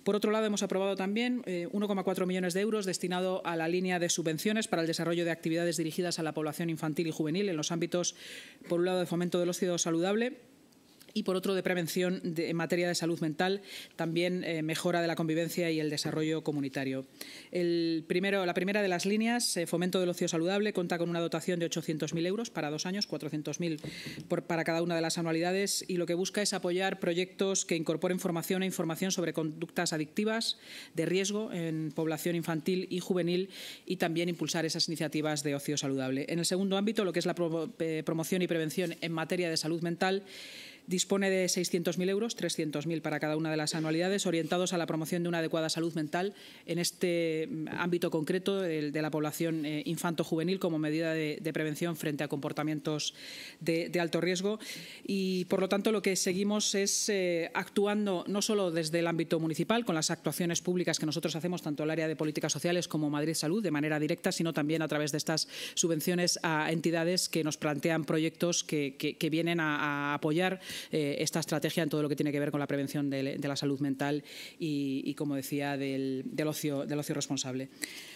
Por otro lado, hemos aprobado también 1,4 millones de euros destinado a la línea de subvenciones para el desarrollo de actividades dirigidas a la población infantil y juvenil en los ámbitos, por un lado, de fomento del ocio saludable, y por otro de prevención en materia de salud mental, también mejora de la convivencia y el desarrollo comunitario. La primera de las líneas, fomento del ocio saludable, cuenta con una dotación de 800.000 euros para 2 años, 400.000 para cada una de las anualidades, y lo que busca es apoyar proyectos que incorporen formación e información sobre conductas adictivas de riesgo en población infantil y juvenil, y también impulsar esas iniciativas de ocio saludable. En el segundo ámbito, lo que es la promoción y prevención en materia de salud mental, dispone de 600.000 euros, 300.000 para cada una de las anualidades, orientados a la promoción de una adecuada salud mental en este ámbito concreto de la población infanto-juvenil como medida de prevención frente a comportamientos de alto riesgo. Y, por lo tanto, lo que seguimos es actuando no solo desde el ámbito municipal, con las actuaciones públicas que nosotros hacemos, tanto el área de políticas sociales como Madrid Salud, de manera directa, sino también a través de estas subvenciones a entidades que nos plantean proyectos que vienen a apoyar esta estrategia en todo lo que tiene que ver con la prevención de la salud mental y como decía, del ocio responsable.